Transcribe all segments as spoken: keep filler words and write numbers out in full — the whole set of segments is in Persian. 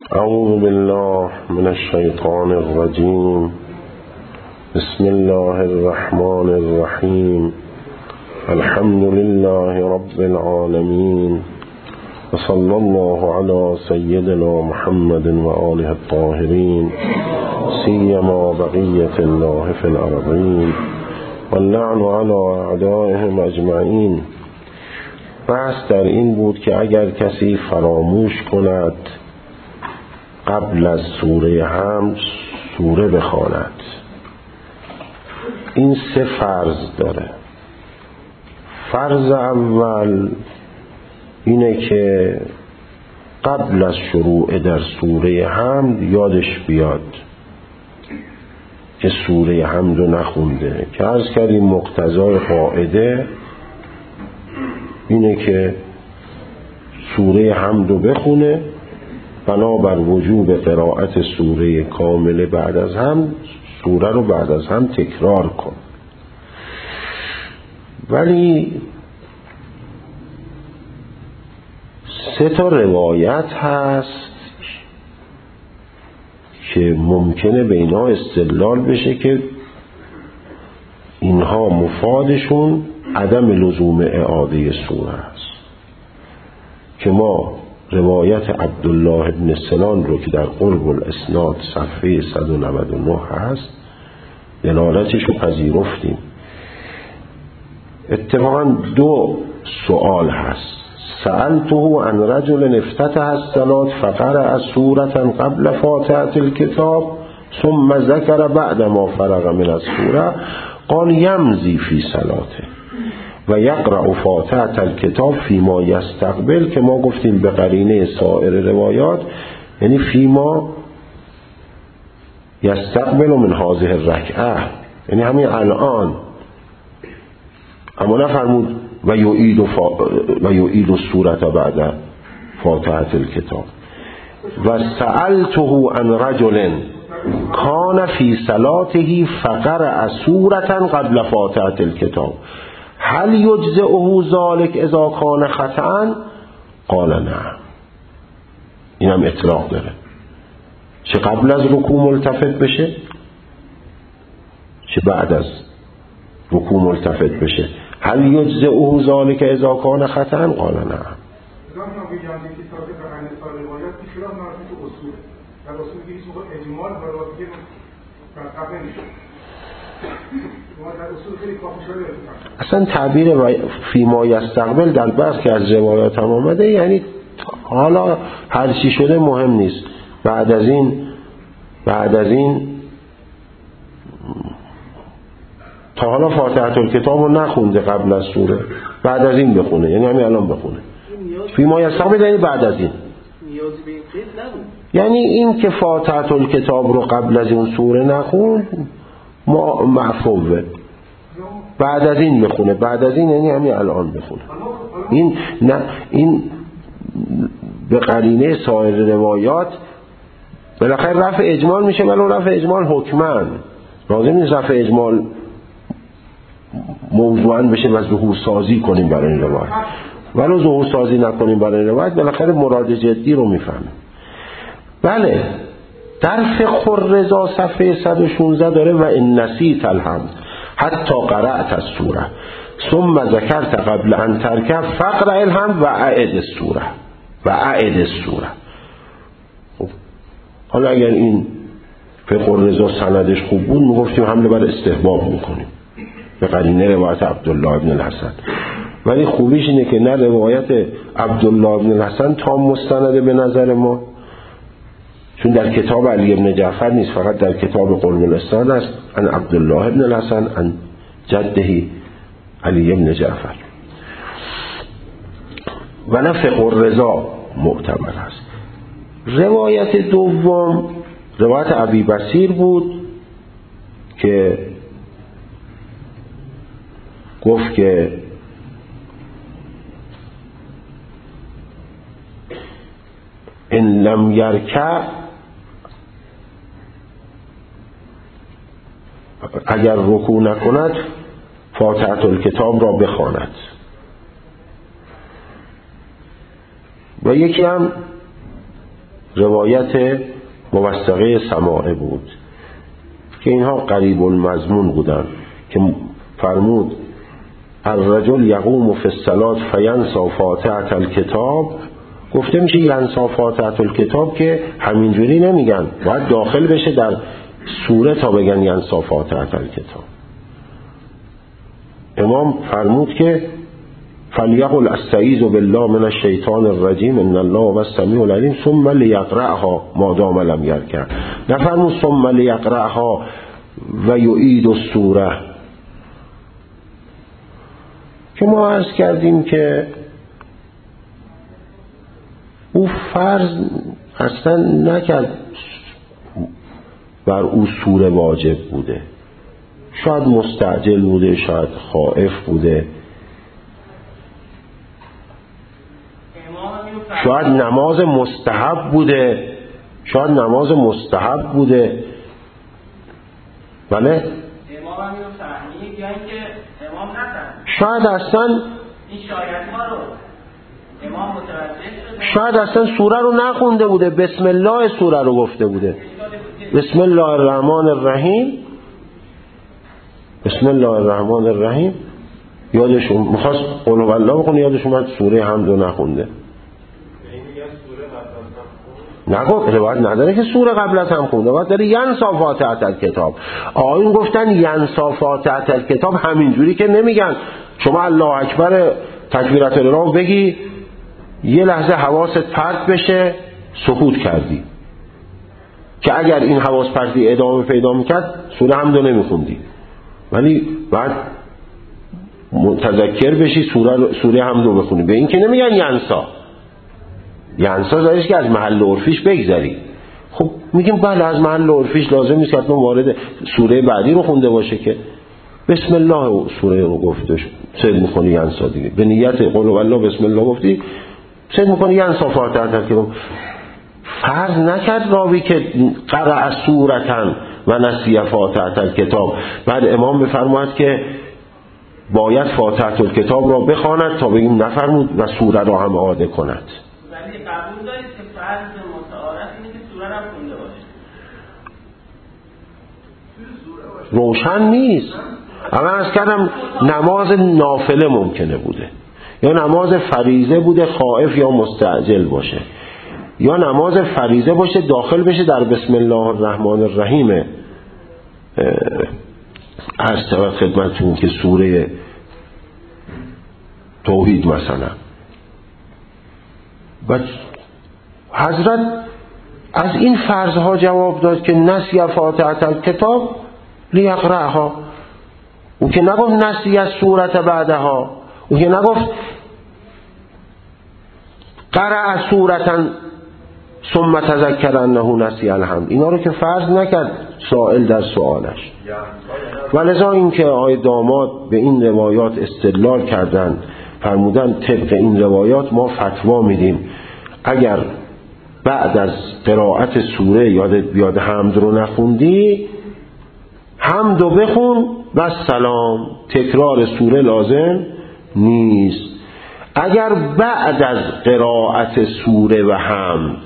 اعوذ بالله من الشیطان الرجیم. بسم الله الرحمن الرحیم. الحمد لله رب العالمین و صلی الله علی سیدنا محمد و آله الطاهرین سیما بقیة الله فی الارضین و اللعن علی اعدائهم اجمعین. بحث در این بود که اگر کسی فراموش کند قبل از سوره حمد سوره بخواند، این سه فرض داره. فرض اول اینه که قبل از شروع در سوره حمد یادش بیاد که سوره حمد رو نخونده، که عرض کردیم مقتضای قاعده اینه که سوره حمد رو بخونه، بنابر وجوب قرائت سوره کامله بعد از هم سوره رو بعد از هم تکرار کن. ولی سه تا روایت هست که ممکنه به اینا استدلال بشه که اینها مفادشون عدم لزوم اعاده سوره است، که ما روایت عبدالله ابن سنان رو که در قرب الاسناد صفحه صد و نود و نه هست دلالتش رو پذیرفتیم. اتفاقا دو سوال هست. سألته عن رجل افتتح الصلاة فقرأ سورة قبل فاتحة الكتاب ثم ذكر بعد ما فرغ من السورة قال يمضي في صلاته و یقرأ فاتحة الکتاب فیما یستقبل، که ما گفتیم به قرینه سایر روایات یعنی فیما یستقبل من هذه الرکعه، یعنی همین الان. اما نفرمود و یعید فا... و یعید السوره بعد فاتحة الکتاب. و سألته عن رجل کان فی صلاته فقرأ سورة قبل فاتحة الکتاب هل یجزئه ذلك اذا کان خطأ؟ قال نعم. این هم اطلاق داره، چه قبل از رکوع ملتفت بشه چه بعد از رکوع ملتفت بشه. هل یجزئه ذلك اذا کان خطأ؟ قال نعم. اصلا تعبیر فیما یستقبل در بحث که از روایات هم آمده یعنی حالا هر چی شده مهم نیست، بعد از این بعد از این تا حالا فاتحة الکتاب رو نخونده قبل از سوره، بعد از این بخونه، یعنی همین الان بخونه. فیما یستقبل یعنی بعد از این، نیازی به این قید نبود. یعنی این که فاتحة الکتاب رو قبل از این سوره نخون معفوه، بعد از این بخونه. بعد از این یعنی همین الان بخونه. این نه این به قرینه سایر روایات بالاخره رفع اجمال میشه، ولی رفع اجمال حکمن لازم نیست رفع اجمال موضوعاً بشه و ظهور سازی کنیم برای این روایت، ولی ظهور سازی نکنیم برای این روایت بالاخره مراد جدی رو میفهمیم. بله در فقه الرضا صفحه صد و شانزده داره و ان نسیت الحمد حتی قرأت السوره ثم ذکرت قبل ان ترکع فقرأ الحمد و اعد السوره و اعد السوره. خب حالا اگر این فقه الرضا سندش خوب بود میگفتیم حمله بر استحباب میکنیم به قرینه روایت عبدالله ابن الحسن، ولی خوبیش اینه که نه روایت عبدالله ابن الحسن تا مستنده به نظر ما، چون در کتاب علی ابن جعفر نیست، فقط در کتاب قرب الاسناد است، عن عبدالله ابن الحسن عن جده علی ابن جعفر، و نه فقه الرضا معتبر است. روایت دوم روایت ابی بصیر بود که گفت که ان لم یرکع، اگر رکوع نکند فاتحة الکتاب را بخواند. و یکی هم روایت موثقه سماعه بود که اینها قریب المضمون بودن که فرمود الرجل یقوم فی الصلاة فینسا فاتحة الکتاب. گفته میشه ینسا فاتحة الکتاب که همینجوری نمیگن، باید داخل بشه در سوره تا بگن ینسا فاتحة الکتاب. امام فرمود که فلیقل استعیذ بالله من الشیطان الرجیم ان الله هو السمیع العلیم ثم لیقرأها ما دام لم یرکع. نفرمود ثم لیقرأها و یعید السوره، که ما عرض کردیم که او فرض اصلا نکرد بر او سوره واجب بوده، شاید مستعجل بوده، شاید خائف بوده، شاید نماز مستحب بوده، شاید نماز مستحب بوده. بله؟ امام هم اینو فهمید یا اینکه امام نفهمید؟ شاید اصلا این شاید ها رو امام متوجه شده، شاید اصلا سوره رو نخونده بوده، بسم الله سوره رو گفته بوده، بسم الله الرحمن الرحیم، بسم الله الرحمن الرحیم، یادشون میخواست قل هو الله بخونه، یادشون اومد سوره حمد رو نخونده. نگفت روایت نداره که سوره قبل از هم خونده، باید داره ینسا فاتحة الکتاب. آقایون گفتن ینسا فاتحة الکتاب، همینجوری که نمیگن شما الله اکبر تکبیرت الاحرام بگی یه لحظه حواست پرت بشه سکوت کردی، که اگر این حواس پرتی ادامه پیدا میکرد سوره حمد رو نمیخوندی، ولی بعد متذکر بشی سوره, سوره حمد رو بخونی. به این که نمیگن ینسا، ینسا داریش که از محل عرفیش بگذری. خب میگیم بله از محل عرفیش لازم نیست که حتما وارد سوره بعدی رو خونده باشه، که بسم الله سوره رو گفته سید میکنی ینسا دیگه، به نیت قل والله بسم الله گفتی سید میکنی ینسا فاتحة الکتاب. فرض نکرد راوی که قرأ سورتن و نسی فاتحة الکتاب، بعد امام بفرماید که باید فاتحة الکتاب را بخواند تا بگیم نفرمود و سوره را هم اعاده کند. ولی قبول دارید که فرض متعارف اینه که سوره را خونده باشه؟ روشن نیست. اما از کردم نماز نافله ممکنه بوده، یا نماز فریضه بوده خائف یا مستعجل باشه، یا نماز فریضه باشه داخل بشه در بسم الله الرحمن الرحیم. عرض شود خدمتتون که سوره توحید مثلا، و حضرت از این فرضها جواب داد که نسی فاتحة الکتاب لیقرأها. او که نگفت نسی از سورت بعدها، او که نگفت قرأ سورتا ثم تذکر انه نسی الحمد. اینا رو که فرض نکرد سائل در سوالش. ولذا این که آقای داماد به این روایات استدلال کردن، فرمودن طبق این روایات ما فتوا میدیم اگر بعد از قرائت سوره یادت بیاد حمد رو نخوندی، حمد رو بخون و سلام، تکرار سوره لازم نیست. اگر بعد از قرائت سوره و حمد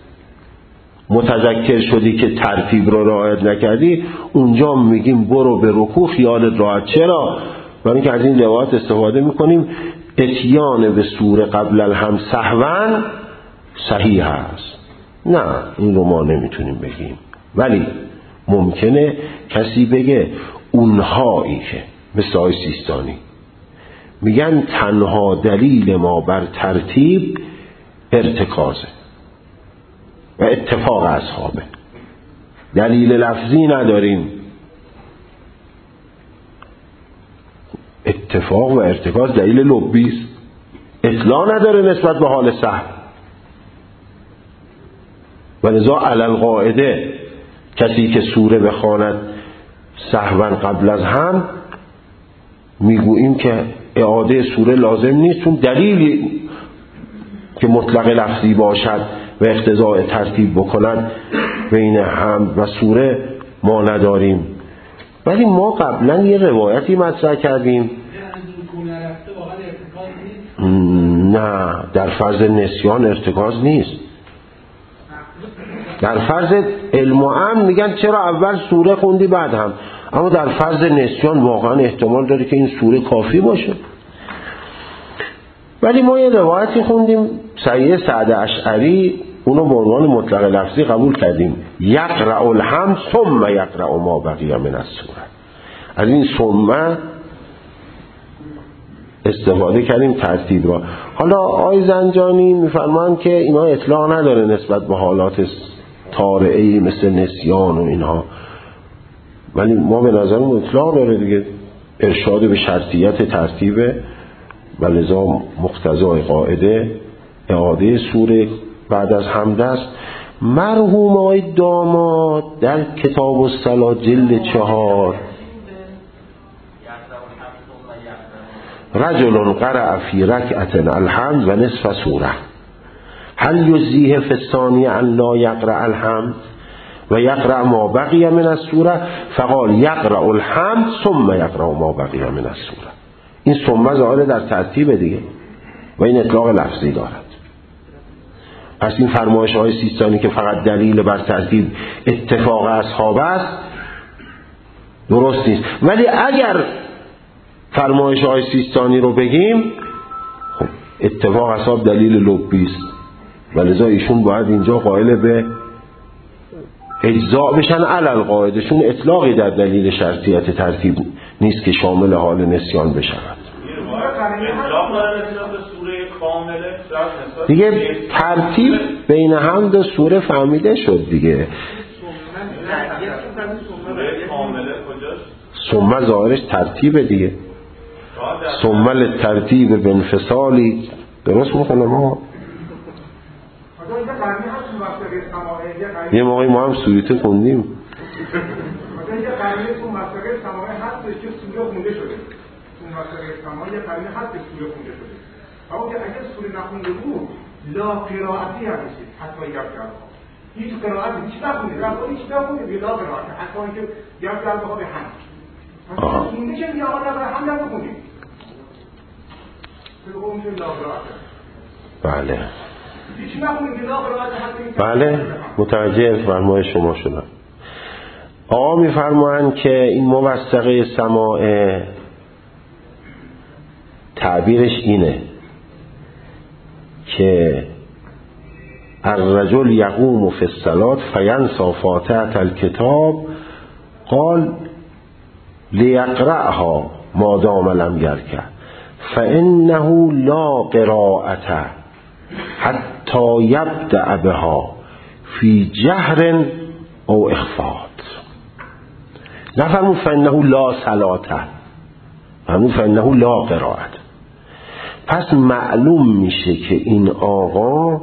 متذکر شدی که ترتیب رو رعایت نکردی، اونجا میگیم برو به رکوع خیالت راحت. چرا؟ برای اینکه از این روایت استفاده میکنیم اتیان به سوره قبل الحمد سهوا صحیح است. نه این رو ما نمیتونیم بگیم، ولی ممکنه کسی بگه اونهایی که مثل آقای سیستانی میگن تنها دلیل ما بر ترتیب ارتکازه و اتفاق اصحابه، دلیل لفظی نداریم. اتفاق و ارتکاز دلیل لبی است، اطلاع نداره نسبت به حال سهو. ولذا علی القاعده کسی که سوره بخواند سهوا قبل از هم میگوییم که اعاده سوره لازم نیست، چون دلیلی که مطلق لفظی باشد و اقتضاء ترتیب بکند بین حمد و سوره ما نداریم. ولی ما قبلا یه روایتی مطرح کردیم، نه در فرض نسیان ارتکاز نیست. در فرض علم و امن میگن چرا اول سوره خوندی بعد هم، اما در فرض نسیان واقعا احتمال داره که این سوره کافی باشه. ولی ما یه روایتی خوندیم سید سعد اشعری، اونو به عنوان مطلق لفظی قبول کردیم، یقرأ الحمد ثم یقرأ ما بقی من السوره. از این ثم استفاده کردیم ترتیب را. حالا آقای زنجانی میفرمان که اینا اطلاع نداره نسبت به حالات طارئه‌ای مثل نسیان و اینها، ولی ما به نظرم اطلاع داره دیگه، ارشاد به شرطیت ترتیب و لذا مقتضای قاعده اعاده سوره بعد از حمد است. مرحوم آقای داماد در کتاب الصلاة جلد چهار، رجل قرأ فی رکعت الحمد و نصف سوره هل یجزیه فی الثانیه ان لا یقرأ الحمد و یقرأ ما بقی من السوره فقال یقرأ الحمد ثم یقرأ ما بقی من السوره. این ثم ظاهر در ترتیب دیگه و این اطلاق لفظی دارد. پس این فرمایش های سیستانی که فقط دلیل بر ترتیب اتفاق اصحاب است درست نیست. ولی اگر فرمایش های سیستانی رو بگیم، خب اتفاق اصحاب دلیل لبی است و لذا ایشون باید اینجا قائل به اجزاء بشن علل قاعده، چون اطلاقی در دلیل شرطیت ترتیب نیست که شامل حال نسیان بشود. دیگه ترتیب بین حمد و سوره فهمیده شد دیگه. ثم ظاهرش ترتیب دیگه، ثم للترتیب به انفصالی درست میکنه. ما یه موقعی ما هم سوریته خوندیم اما که اگر سوره نخونده بود لا قرائتی هم میشید حتی یک جلبه ها هیچ قرائتی هیچ نخونده رفت هیچ نخونده لا قرائتی حتی اینکه یک جلبه ها به هم پس خونده که یا آقا نبره هم نبخونید بگو میشه لا قرائتی. بله هیچ نخونده لا قرائتی حتی بله متوجه فرمای شما شدم. آقا میفرمایند که این موثقه سماع تعبیرش اینه که الرجل یقوم فی الصلاة فینسى فاتحة الکتاب قال لیقرأها ما دام لم یرکع فانه لا قراءة حتی یبدأ بها فی جهر او اخفاء. نفرمون فانه لا صلاة، فرمون فانه لا قراءة. پس معلوم میشه که این آقا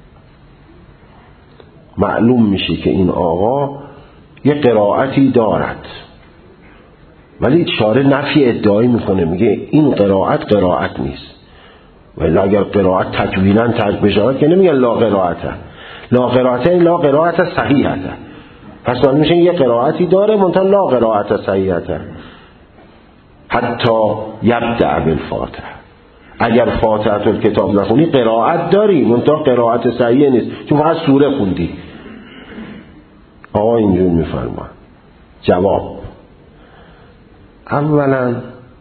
معلوم میشه که این آقا یه قرائتی دارد، ولی شارع نفی ادعایی میکنه، میگه این قرائت قرائت نیست. ولی اگر قرائت تکوینا ترک بشود که نمیگن لا قرائته، لا قرائته لا قرائت صحیحته. پس معلوم میشه یه قرائتی داره منتها لا قرائت صحیحته حتی یبدأ بالفاتحه. اگر فاتحه الکتاب نخونی قرائت داری منتها قرائت صحیح نیست چون فقط سوره خوندی. آقا اینجور میفرما. جواب: اولا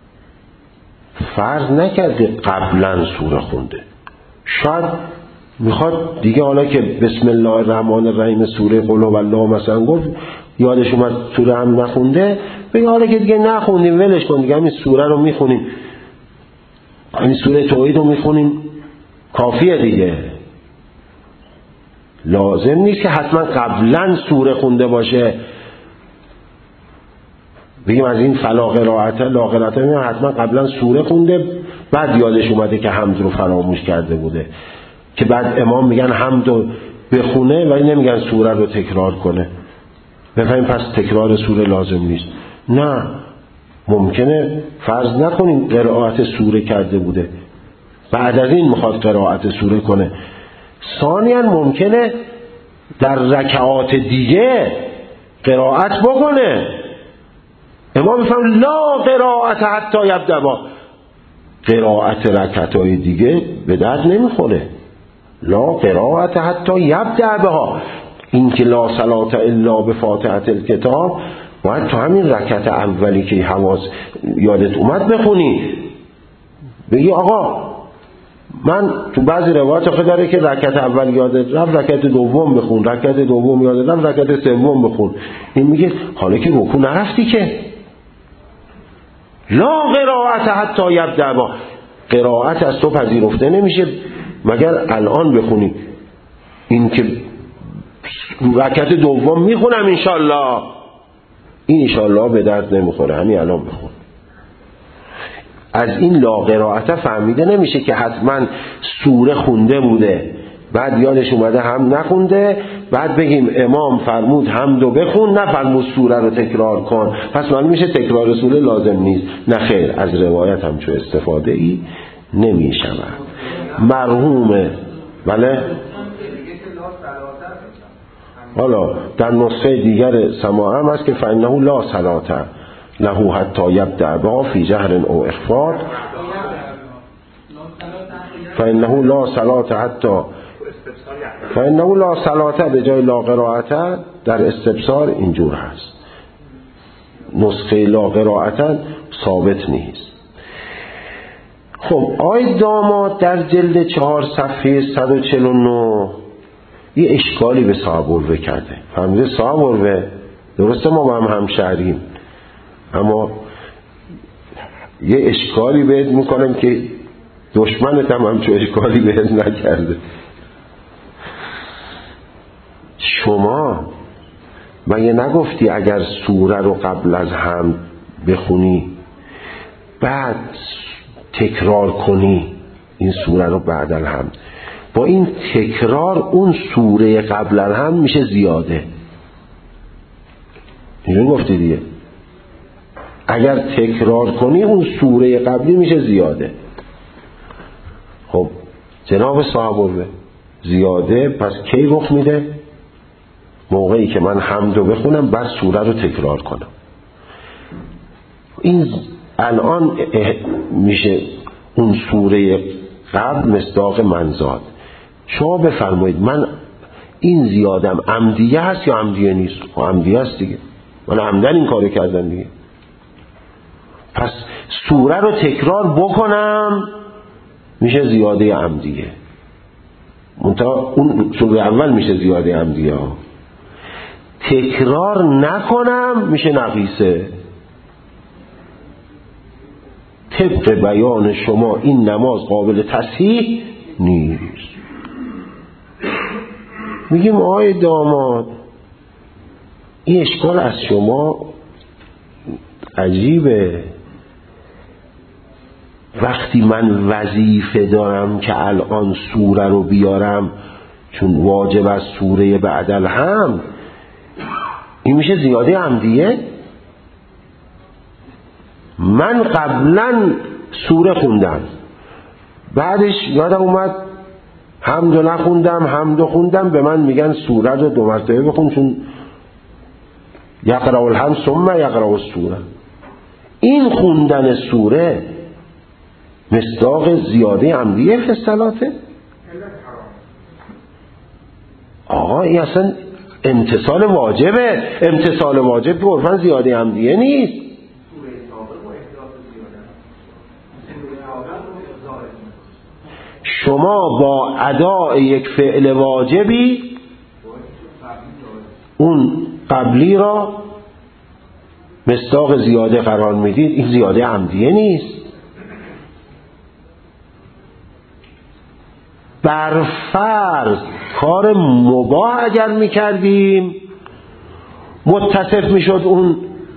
فرض نکرده قبلا سوره خونده، شاید میخواد دیگه حالا که بسم الله الرحمن الرحیم سوره قل هو الله مثلا گفت یادش اومد سوره هم نخونده، بگه حالا که دیگه نخوندیم ولش کن دیگه همین سوره رو میخونیم، همین سوره توحید رو میخونیم کافیه دیگه. لازم نیست که حتما قبلا سوره خونده باشه بگیم از این فلا قرائته لا قرائته، حتما قبلا سوره خونده بعد یادش اومده که حمد رو فراموش کرده بوده، که بعد امام میگن حمد رو بخونه ولی نمیگن سوره رو تکرار کنه. بفهمیم پس تکرار سوره لازم نیست. نه، ممکنه فرض نکنیم قرائت سوره کرده بوده بعد از این میخواد قرائت سوره کنه. ثانیاً ممکنه در رکعات دیگه قرائت بکنه، امام میفهم لا قرائت حتی یبدأ با قرائت رکعتای دیگه به درد نمیخوره. لا قرائت حتی یبدأ بها، این که لا صلاة الا بفاتحة الکتاب باید تو همین رکعت اولی که حواس یادت اومد بخونی، بگی آقا من تو بعضی روایات آخه داره که رکعت اول یادت رفت رکعت دوم بخون، رکعت دوم یادت رفت رکعت سوم بخون. این میگه حالا که رکوع نرفتی که لا قرائت حتی یبدأ با، قرائت از تو پذیرفته نمیشه مگر الان بخونی. این که رکعت دوم میخونم انشالله، این انشالله به درد نمیخوره، همین الان بخون. از این لا قرائت فهمیده نمیشه که حتما سوره خونده بوده بعد یادش اومده هم نخونده، بعد بگیم امام فرمود حمدو بخون نفرمود سوره رو تکرار کن، پس معلوم میشه تکرار سوره لازم نیست. نه خیر، از روایت هم چو استفاده ای نمیشود. مرحومه بله. حالا در نسخه دیگر سماع هم هست که فإنه لا صلاة له حتی یبدأ با فی جهر او اخفاء، فإنه لا صلاة حتی فإنه لا صلاة به جای لا قرائت در استبصار اینجور هست. نسخه لا قرائت ثابت نیست. خب آی داماد در جلد چهار صفحه صد و چهل و نه یه اشکالی به صاحب الوه کرده. فهمیده صاحب الوه درسته ما با هم همشهریم، اما یه اشکالی بهت میکنم که دشمنت هم همچون اشکالی بهت نکرده. شما مگه نگفتی اگر سوره رو قبل از هم بخونی بعد تکرار کنی این سوره رو بعد از هم، با این تکرار اون سوره قبل از هم میشه زیاده؟ اینو گفتی دیگه، اگر تکرار کنی اون سوره قبلی میشه زیاده. خب جناب صاحب الوه زیاده پس کی رخ میده؟ موقعی که من حمدو بخونم بعد سوره رو تکرار کنم. این الان میشه اون سوره قبل مصداق منزاد. شما بفرمایید من این زیادم عمدیه هست یا عمدیه نیست؟ عمدیه هست دیگه، من عمدن این کارو کردم دیگه. پس سوره رو تکرار بکنم میشه زیاده عمدیه، منتها اون سوره اول میشه زیاده عمدیه. تکرار نکنم میشه نقیصه. طبق بیان شما این نماز قابل تصحیح نیست. میگیم آقای داماد این اشکال از شما عجیبه. وقتی من وظیفه دارم که الان سوره رو بیارم چون واجب از سوره بعدل هم، این میشه زیاده عمدیه. من قبلا سوره خوندم بعدش یادم اومد حمدو نخوندم، حمدو خوندم، به من میگن سوره رو دو مرتبه بخون چون یقرأ الحمد ثم یقرأ السوره. این خوندن سوره مصداق زیاده عمدیه فی الصلاة؟ آقا این اصلا امتثال واجبه. امتثال واجب که عرفاً زیاده عمدیه نیست. شما با اداء یک فعل واجبی اون قبلی را مصداق زیاده قرار میدید، این زیاده عمدیه نیست. بر فرض کار مباح اگر میکردیم متصف میشد اون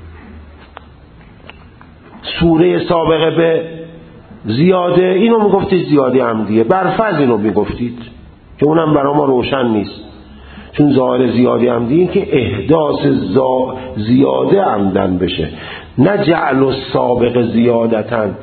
سوره سابقه به زیاده، اینو میگفتید زیاده عمدیه. بر فرض اینو میگفتید که اونم برای ما روشن نیست، چون ظاهر زیاده عمدی این که احداث زیاده عمدن بشه، نه جعل السابق زیادتن.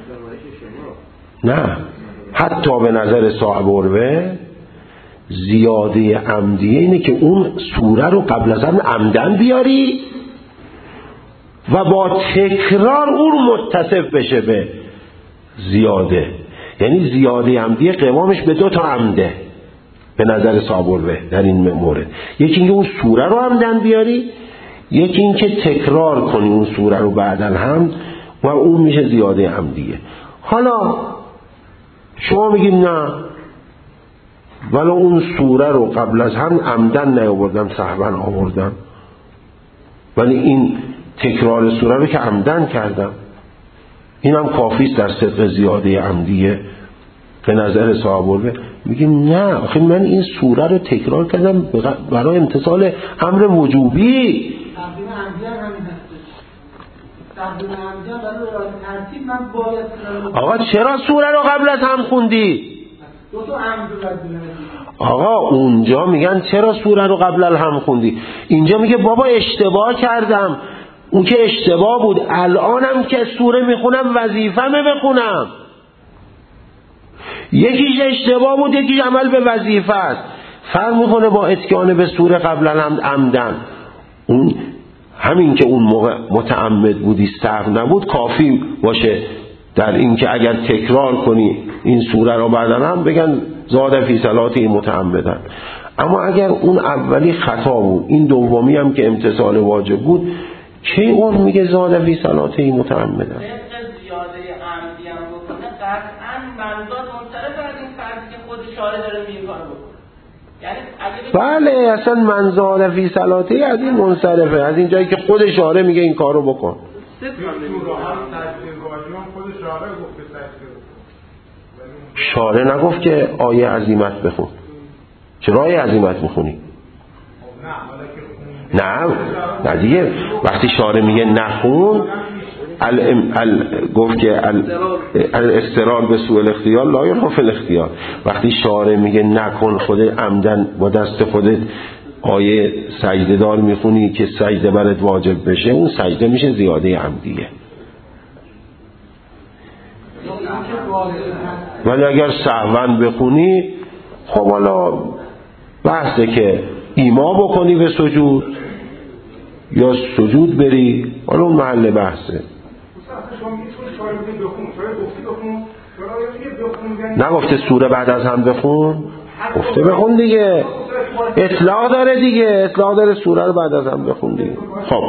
نه، حتی به نظر صاحب الوه زیاده عمدیه اینه که اون سوره رو قبل از هم عمدن بیاری و با تکرار اون متصف بشه به زیاده. یعنی زیاده عمدیه قوامش به دو تا عمده. به نظر صابره در این مورد. یکی اینکه اون سوره رو عمدن بیاری، یکی اینکه تکرار کنی اون سوره رو بعد هم و اون میشه زیاده عمدیه. حالا شما میگید نه ولی اون سوره رو قبل از هم عمدن نیاوردم، سهوا آوردم، ولی این تکرار سوره رو که عمدن کردم، اینم کافیست در صدق زیاده عمدیه به نظر صحابه. میگیم نه آخه من این سوره رو تکرار کردم برای امتثال امر وجوبی. تقدیم عمدی هم همین هستش. تقدیم عمدی هم برای رعایت ترتیب من باید. آقا چرا سوره رو قبل از هم خوندی؟ دو تا عمد رو. آقا اونجا میگن چرا سوره رو قبل از هم خوندی، اینجا میگه بابا اشتباه کردم، اون که اشتباه بود، الانم که سوره میخونم وظیفه‌مه بخونم. یکیش اشتباه بود، یکیش عمل به وظیفه است. فرق میکنه با اتیان به سوره قبلا هم عمدن. اون همین که اون موقع متعمد بودی سهو نبود کافی باشه در این که اگر تکرار کنی این سوره رو بعدا هم بگن زاد فی صلاته متعمدن. اما اگر اون اولی خطا بود، این دومی هم که امتثال واجب بود، چه اون میگه زاد فی صلاته متعمدن؟ بله اصلا منزال فی صلاته از این منصرفه، از این جایی که خود شارع میگه این کارو بکن. شارع نگفت که آیه عزیمت بخون، چرا آیه عزیمت میخونی؟ نه نه دیگه وقتی شارع میگه نخون ال ال گفت که الاضطرار به سوء الاختیار لا ینافی الاختیار. وقتی شارع میگه نکن، خود عمدن با دست خودت آیه سجده دار میخونی که سجده برات واجب بشه، اون سجده میشه زیاده عمدیه. ولی اگر سهوا بخونی خب حالا بحثه که ایما بکنی به سجود یا سجود بری، حالا اون محل بحثه. نگفته سوره بعد از هم بخون؟ گفته بخون دیگه، اطلاق داره دیگه، اطلاق داره سوره رو بعد از هم بخون دیگه. خب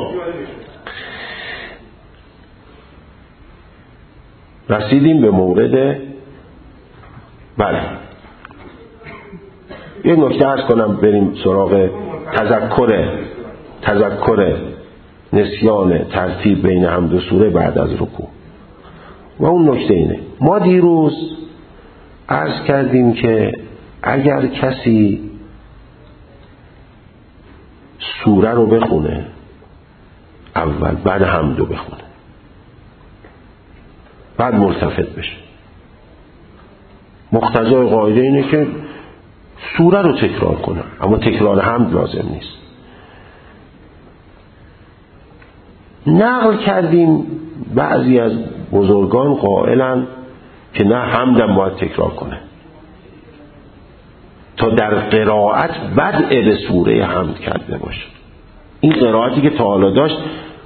رسیدیم به مورد بله یه نکته عرض کنم بریم سراغ تذکر تذکر نسیان ترتیب بین حمد و سوره بعد از رکوع. و اون نکته اینه، ما دیروز عرض کردیم که اگر کسی سوره رو بخونه اول بعد حمد رو بخونه بعد ملتفت بشه، مقتضای قاعده اینه که سوره رو تکرار کنه، اما تکرار حمد لازم نیست. نقل کردیم بعضی از بزرگان قائلن که نه حمدم باید تکرار کنه تا در قرائت بدء به سوره حمد کرده باشه. این قرائتی که تا حالا داشت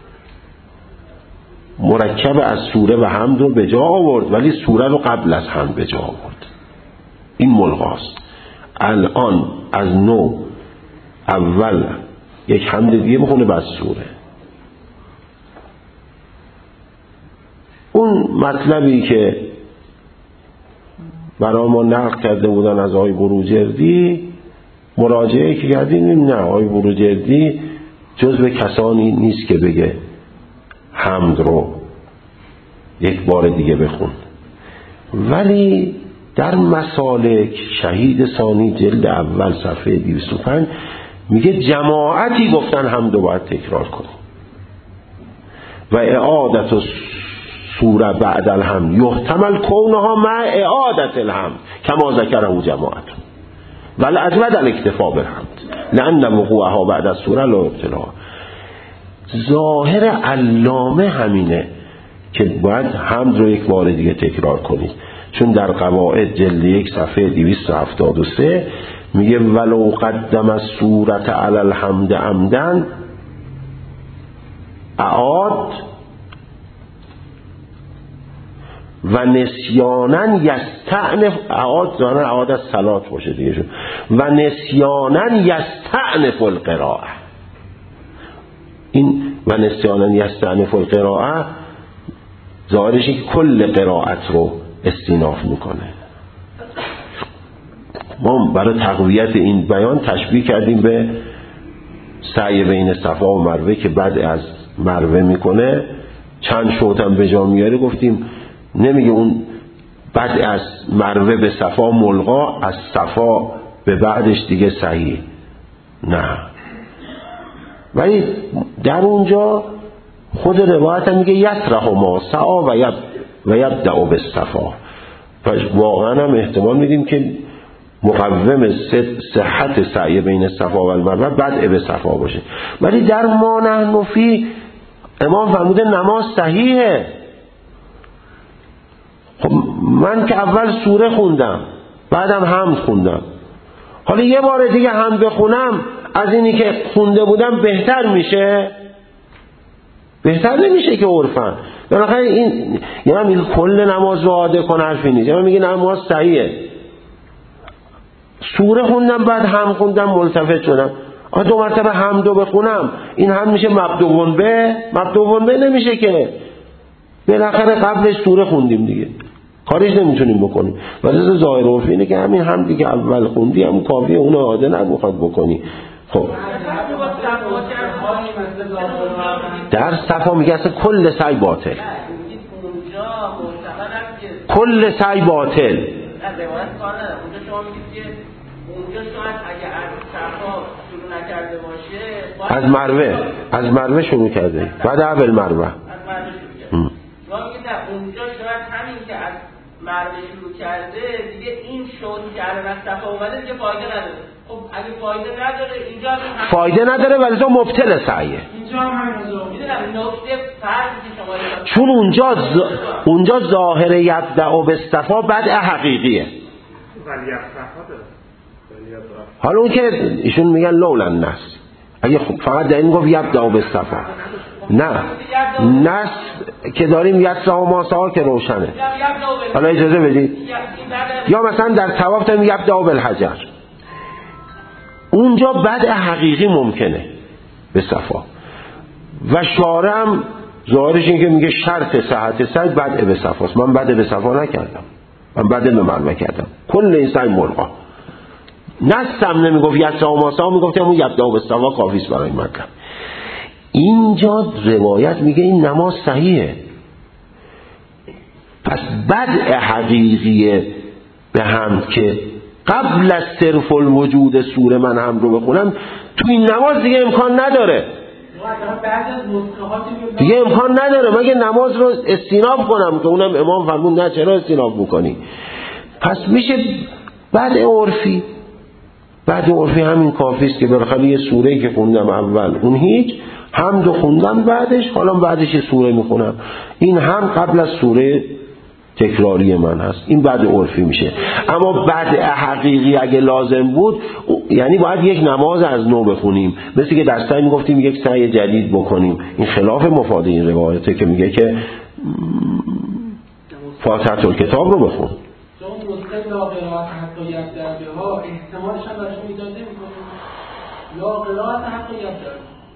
مرکب از سوره و حمد رو به جا آورد ولی سوره رو قبل از حمد به جا آورد. این ملغاست. الان از نو اول یک حمد دیگه بخونه بعد سوره. اون مطلبی که برای ما نقل کرده بودن از آقای بروجردی مراجعه که کردیم، نه آقای بروجردی جزو کسانی نیست که بگه حمد رو یک بار دیگه بخون. ولی در مسالک شهید ثانی جلد اول صفحه دویست و پنج میگه جماعتی گفتن حمد رو باید تکرار کنیم و اعادت سوره بعد الحمد یحتمل کونها مع اعادت الحمد کما ذکره جماعت ولی اجود الاکتفا بالحمد لان وقوعها بعد از سوره لا ابتلا. ظاهر علامه همینه که باید حمد رو یک بار دیگه تکرار کنید، چون در قواعد جلد یک صفحه دویست و هفتاد و سه میگه ولو قدم السورة علی الحمد عمدن اعاد و نسیانن یستعنف اعاد زانن اعاد از صلات باشه دیگه شد و نسیانن یستعنف القراءه. این و نسیانن یستعنف القراءه ظاهرش که کل قرائت رو استیناف میکنه. ما برای تقویت این بیان تشبیه کردیم به سعی بین صفا و مروه که بعد از مروه میکنه چند شوط هم به جا میاره. گفتیم نمیگه اون بعد از مروه به صفا ملغا، از صفا به بعدش دیگه سعی، نه. ولی در اونجا خود روایت هم میگه یطرح ما سعا و یب و یبدأ بالصفا. و واقعا هم احتمال میدیم که مقوم صحت سعی بین صفا و المروه بدء به صفا باشه. ولی در ما نحن فی امام فرموده نماز صحیحه. خب من که اول سوره خوندم بعدم حمد خوندم، حالا یه بار دیگه حمد بخونم از اینی که خونده بودم بهتر میشه؟ بهتر نمیشه که عرفاً. بالاخره این یعنی میگه کل نماز رو عاده کن حرفی نیست. یعنی میگه نماز صحیحه، سوره خوندم بعد هم خوندم ملتفت شدم، آها دو مرتبه حمدو بخونم این هم میشه مبدوون به مبدوون به نمیشه که. بالاخره قبلش سوره خوندیم دیگه، کارش نمیتونیم بکنیم. ولی ظاهر عرفی اینه که همین حمدی که اول خوندی هم کافیه، اون عاده نمیخواد بکنی. خب در صفا میگه اصلا کل سعی باطل، کل سعی باطل. اونجا شاید اگه از صفا شروع نکرده باشه از مروه از مروه شروع کرده بعد اول مروه از مروه شروع کرده. ما میگیم نه اونجا شاید همین که از مروه شروع کرده دیگه این شروع کردن از صفا اومده دیگه فایده نداره. خب اگه فایده نداره اینجا هم فایده نداره ولی تو مبتل سعیه. اینجا هم همینجا میدونم نکته فرضی که شما چون اونجا ز... اونجا ظاهر یبدأ بالصفا بدء حقیقیه. ولی صفا داره. حالا اون که ایشون میگن لولا النص، اگه فقط در این گفت یبدأ بالصفا، نه نص که داریم یسرا و ماسا که روشنه. حالا اجازه بدید یا مثلا در طواف داریم یبدأ بالحجر، اونجا بدء حقیقی ممکنه به صفا. و شارم ظاهرش این که میگه شرط صحت سعی بدء به صفاست. من بدء به صفا نکردم، من بدء به مروه کردم. کل این سعی ملغا. نستم نمیگفت یسرا و ماسا، میگفت همون یبدأ بالصفا کافیست برای مطلب. اینجا روایت میگه این نماز صحیحه، پس بدء حقیقیه به هم که قبل از صرف الوجود سوره من هم رو بخونم تو این نماز دیگه امکان نداره، دیگه امکان نداره مگه نماز رو استیناف کنم که اونم امام فرمود نه چرا استیناف میکنی. پس میشه بعد عرفی بعد عرفی همین کافیست که بالاخره یه سوره‌ای که خوندم اول اون هیچ، حمد خوندم بعدش، حالا بعدش یه سوره میخونم، این هم قبل از سوره تکراری من هست، این بعد عرفی میشه. اما بعد حقیقی اگه لازم بود یعنی باید یک نماز از نو بخونیم، مثل که در سعی میگفتیم یک سعی جدید بکنیم. این خلاف مفاد این روایته که میگه که فاتحه الکتاب رو بخون. چون مستقل لا قرائت حتی یبدأ بها احتمالش هم برشون ایجاد نمی‌کنه. لا قرائت حتی یبدأ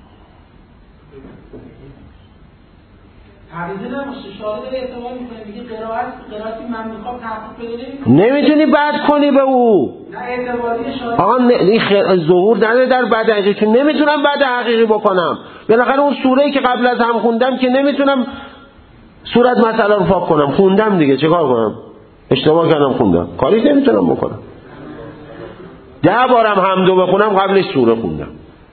حقیقی نماشه، شارع داره اعتبار میکنه میگه قرائت قرائتی من میخوام تحقیق پیدا نمیکنه، نمیتونی بعد کنی به او. نه اعتباری شارع آقا این خ... ظهور نداره در بعد حقیقی که نمیتونم بعد حقیقی بکنم. بالاخره اون سوره‌ای که قبل از هم خوندم که نمیتونم صورت مسئله رو پاک کنم، خوندم دیگه چه کار کنم؟ اشتباه کردم خوندم، کاریش نمیتونم بکنم. ده بارم حمدو بخونم قبلش سوره خوندم.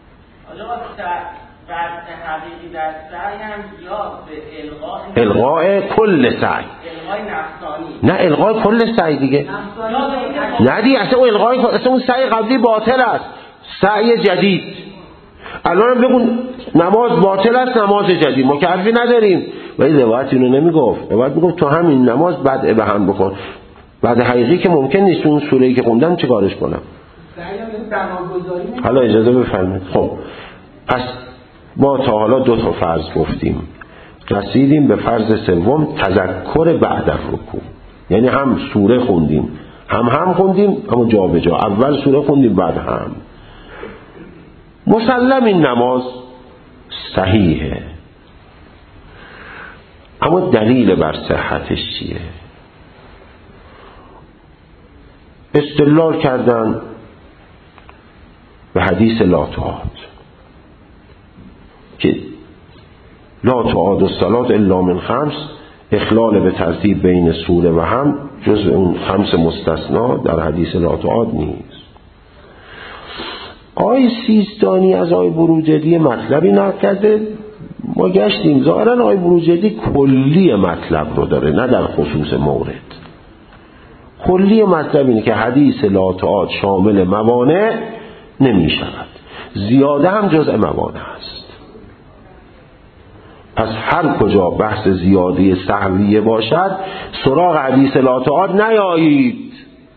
بعد حقیقی در سعی هم یا به الغاء الغاء کل سعی، الغاء نفسانی، نه الغاء کل سعی دیگه نه دیگه، اصلا اون الغاء اصلا اون سعی قبلی باطل است، سعی جدید. الان بگو نماز باطل است، نماز جدید ما که حرفی نداریم. ولی روایت اینو نمیگفت، روایت میگفت تو همین نماز بدء به هم بکن. بعد حقیقی که ممکن نیست اون سوره‌ای که خوندم چه کارش کنم. حالا اجازه بفرمایید. خب پس ما تا حالا دو تا فرض گفتیم. رسیدیم به فرض سوم، تذکر بعد الرکوع. یعنی هم سوره خوندیم هم هم خوندیم، اما جا به جا. اول سوره خوندیم بعد هم. مسلم این نماز صحیحه، اما دلیل بر صحتش چیه؟ استدلال کردن به حدیث لا تعاد که لا تعاد الصلاة الا من خمس، اخلال به ترتیب بین سوره و هم جزء اون خمس مستثنا در حدیث لا تعاد نیست. آقای سیستانی از آقای بروجردی مطلبی نقل کرده، ما گشتیم، ظاهرا آقای بروجردی کلی مطلب رو داره نه در خصوص مورد. کلی مطلب اینه که حدیث لا تعاد شامل موانع نمی شود، زیاده هم جزء موانع است. پس هر کجا بحث زیاده سهویه باشد سراغ حدیث لا تعاد نیایید.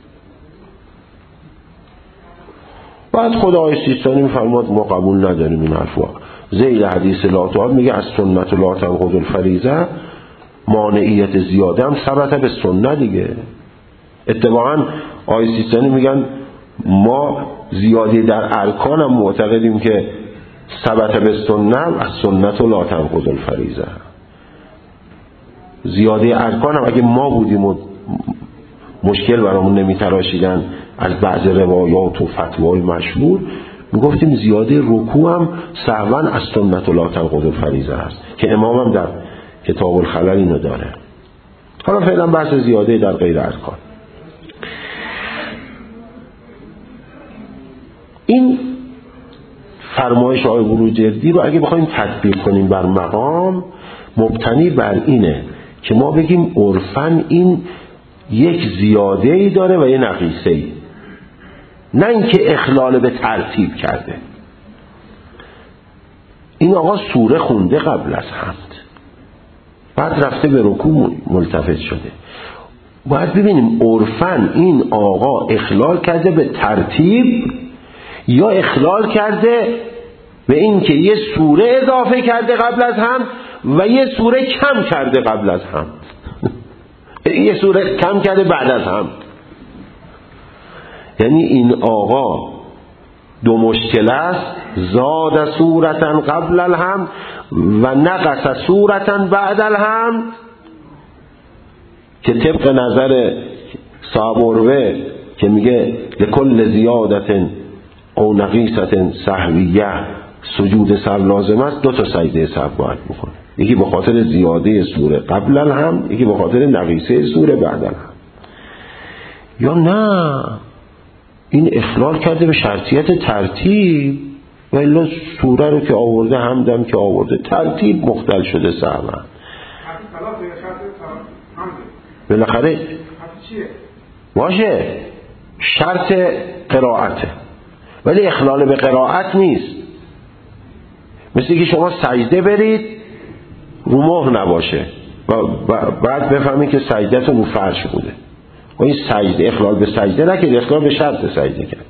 بعد خدای سیستانی میفرماد ما قبول نداریم این حرفا. ذیل حدیث لا تعاد میگه از سنت لا تنقض الفریضه، مانعیت زیاده هم ثبت به سنت دیگه. اتفاقا آقای سیستانی میگن ما زیادی در ارکان هم معتقدیم که ثبت به سنت، از سنت لا تنقض الفریضه. زیاده ارکان هم اگه ما بودیم و مشکل برامون نمیتراشیدن از بعض روایات و فتوای مشهور، میگفتیم زیاده رکوع هم سهوا از سنت لا تنقض الفریضه است که امام هم در کتاب الخلل اینو داره. حالا فعلا بحث زیاده در غیر ارکان. این فرمایش آقای بروجردی رو اگه بخوایم تطبیق کنیم بر مقام، مبتنی بر اینه که ما بگیم عرفاً این یک زیاده ای داره و یه نقیصه ای، نه اینکه اخلال به ترتیب کرده. این آقا سوره خونده قبل از حمد، بعد رفته به رکوع ملتفت شده. باید ببینیم عرفاً این آقا اخلال کرده به ترتیب یا اخلال کرده به این که یه سوره اضافه کرده قبل از هم و یه سوره کم کرده قبل از هم یه سوره کم کرده بعد از هم. یعنی این آقا دو مشکل است، زاد سورتن قبل الهم و نقص سورتن بعد الهم، که طبق نظر صاحب عروه که میگه لکل زیادتن او نقیصت سهویه سجود سهو لازم است، دو تا سجده سهو باید میکنه، یکی به خاطر زیاده سوره قبل الهم، یکی به خاطر نقیصه سوره بعد الهم. یا نه این اخلال کرده به شرطیت ترتیب و الا سوره رو که آورده همدم که آورده ترتیب مختل شده سهوا. بالاخره باشه شرط قرائته ولی اخلال به قرائت نیست. مثل که شما سجده برید رو مهر نباشه و بعد بفهمید که سجدتون رو فرش بوده و این سجده اخلال به سجده نکرد، اخلال به شرط سجده کرد.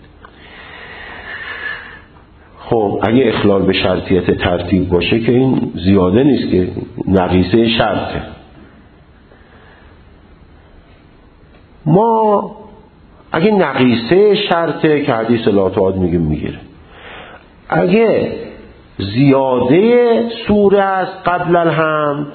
خب اگه اخلال به شرطیت ترتیب باشه که این زیاده نیست، که نقیصه شرطه. ما اگه نقیصه شرطه که حدیث لا تعاد میگه میگیره، اگه زیاده سوره است قبل الحمد،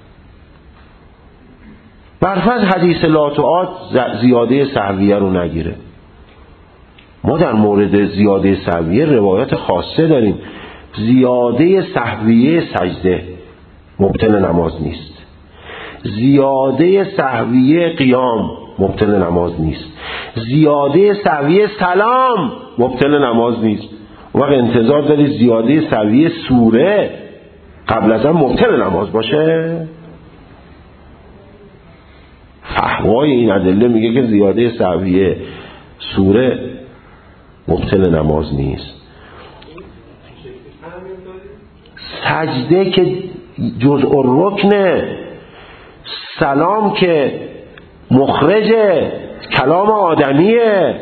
برفض حدیث لا تعاد زیاده سهویه رو نگیره. ما در مورد زیاده سهویه روایت خاصه داریم. زیاده سهویه سجده مبطل نماز نیست، زیاده سهویه قیام مبطل نماز نیست، زیاده سهویه سلام مبطل نماز نیست. وقت انتظار دارید زیاده سهویه سوره قبل از هم مبطل نماز باشه؟ فحوای این ادله میگه که زیاده سهویه سوره مبطل نماز نیست. سجده که جزء الرکنه، سلام که مخرجه، کلام آدمیه،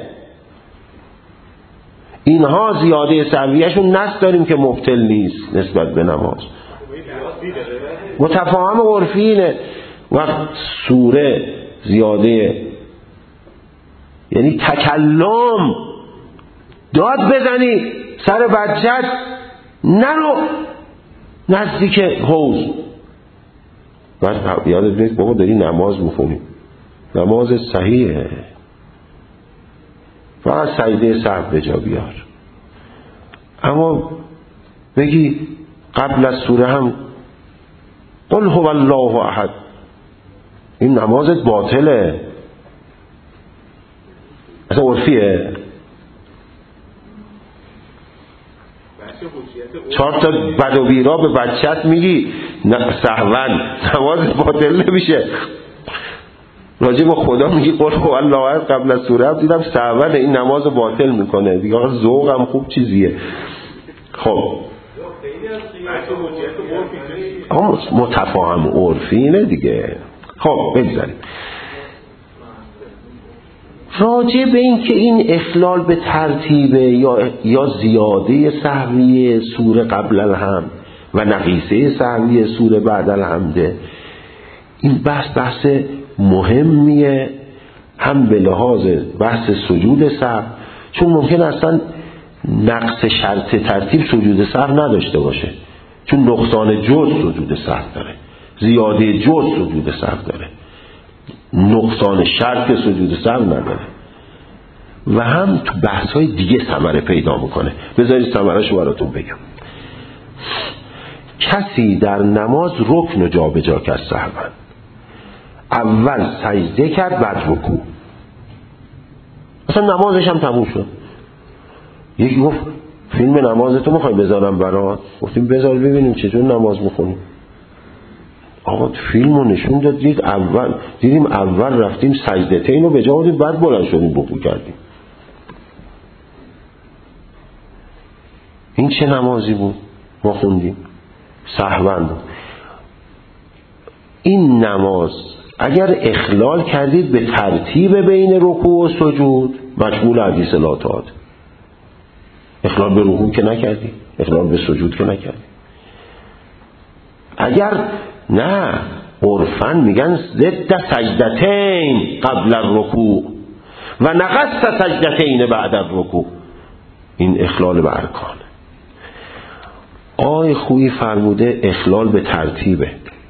اینها زیاده سهویه‌شون نص داریم که مبطل نیست نسبت به نماز. متفاهم عرفی اینه. وقت سوره زیاده یعنی تکلم داد بزنی سر بچت، نرو نزدیک حوض. بعد یادت نیست بابا داری نماز میخونی، نماز صحیحه، فقط سجده سهو به جا بیار. اما بگی قبل از سوره هم قل هو الله احد، این نمازت باطله. اصلا عرفیه. چهار تا بد و بیرا به بچت میگی سهوا، نماز باطل نمیشه. راجع با خدا میگی قل هو الله احد قبل از سوره هم دیدم سهوا، این نماز باطل میکنه دیگه. آقا ذوقم خوب چیزیه. خب متفاهم عرفی اینه دیگه. خب بگذاریم راجع به این که این اخلال به ترتیبه یا یا زیاده سهوی سوره قبل الحمد و نقیصه سهوی سوره بعد الحمد، این بحث بحث مهمیه، هم به لحاظ بحث سجود سهو، چون ممکن اصلا نقص شرط ترتیب سجود سهو نداشته باشه، چون نقصان جز سجود سهو داره، زیاده جز سجود سهو داره، نقصان شرط سجود سهو نداره. و هم تو بحث های دیگه ثمره پیدا میکنه. بذارید ثمره‌شو براتون بگم. کسی در نماز رکن و جا به جا کرد سهوا، اول سجده کرد بعد رکوع، اصلا نمازش هم تموم شد. یکی گفت فیلم نمازتو میخوای بذارم برات؟ گفتیم بذار ببینیم چطور نماز میخونی. آقا فیلمو نشون داد، دید اول دیدیم اول رفتیم سجدتین رو به جا آوردیم بعد بلند شدیم رکوع کردیم. این چه نمازی بود ما خوندیم؟ سهوا. این نماز اگر اخلال کردید به ترتیب بین رکوع و سجود مشمول حدیث لا تعاد. اخلال به رکوع که نکردی، اخلال به سجود که نکردی. اگر نه عرفاً میگن زد سجدتین قبل الرکوع و نقص سجدتین بعد الرکوع، این اخلال به ارکان. آی خویی فرموده اخلال به ترتیبه،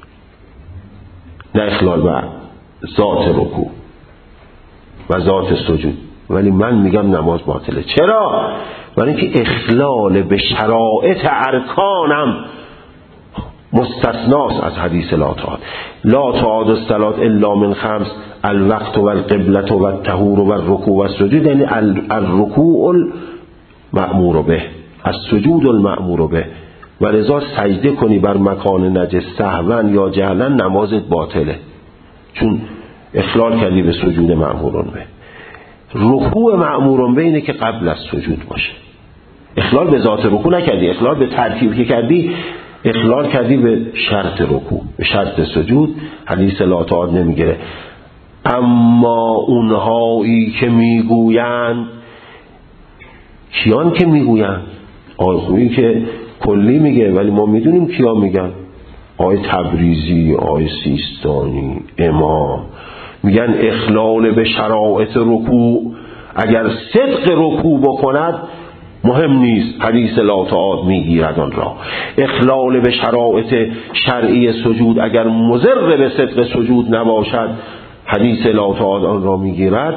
نه اخلال به ذات رکوع و ذات سجود. ولی من میگم نماز باطله. چرا؟ برای اینکه اخلال به شرایط ارکانم مستثناست از حدیث لا تعاد. لا تعاد الصلاة الا من خمس، الوقت و القبلة و الطهور و الرکوع و السجود، یعنی الرکوع المأمور به، السجود المأمور به. و لذا سجده کنی بر مکان نجس سهوا یا جهلا نمازت باطله، چون اخلال کردی به سجود مأمورون به. رکوع مأمورون به اینه که قبل از سجود باشه. اخلال به ذات رکوع نکردی، اخلال به ترتیب که کردی اخلال کردی به شرط رکوع، به شرط سجود. حدیث لا تعاد نمیگیره. اما اونهایی که میگویند، کیان که میگویند؟ آقای خویی که کلی میگه ولی ما میدونیم کیا میگن. آقای تبریزی، آقای سیستانی، امام میگن اخلال به شرایط رکوع، اگر صدق رکوع بکند مهم نیست، حدیث لا تعاد میگیرد آن را. اخلال به شرایط شرعی سجود اگر مضر به صدق سجود نباشد، حدیث لا تعاد آن را میگیرد.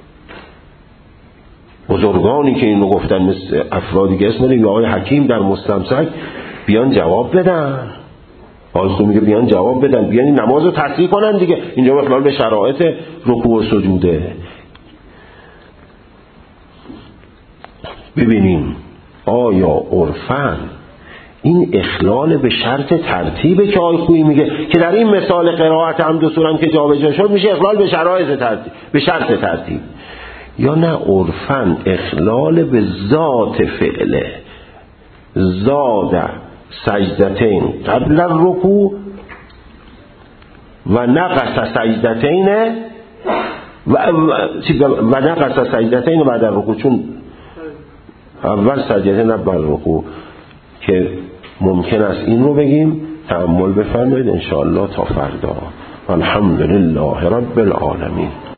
بزرگانی که اینو گفتن مثل افرادی که اسم داریم، آقای حکیم در مستمسک، بیان جواب بدن. آقای میگه بیان جواب بدن، بیان این نماز رو تصحیح کنن دیگه. اینجا اخلال به شرایط رکوع و سجوده. ببینیم آیا عرفاً این اخلال به شرط ترتیبه که آقای خویی میگه که در این مثال قرائت حمد و سورم که جابجا شد میشه اخلال به شرایط ترتیب، به شرط ترتیب، یا نه عرفاً اخلال به ذات فعله، زاد سجدتین قبل الرکوع و نقص سجدتین و, و نقص سجدتین بعد الرکوع، چون اول سجدتین بعد الرکوع، که ممکن است این رو بگیم تأمل بفرمایید انشاءالله تا فردا. الحمدلله رب العالمین.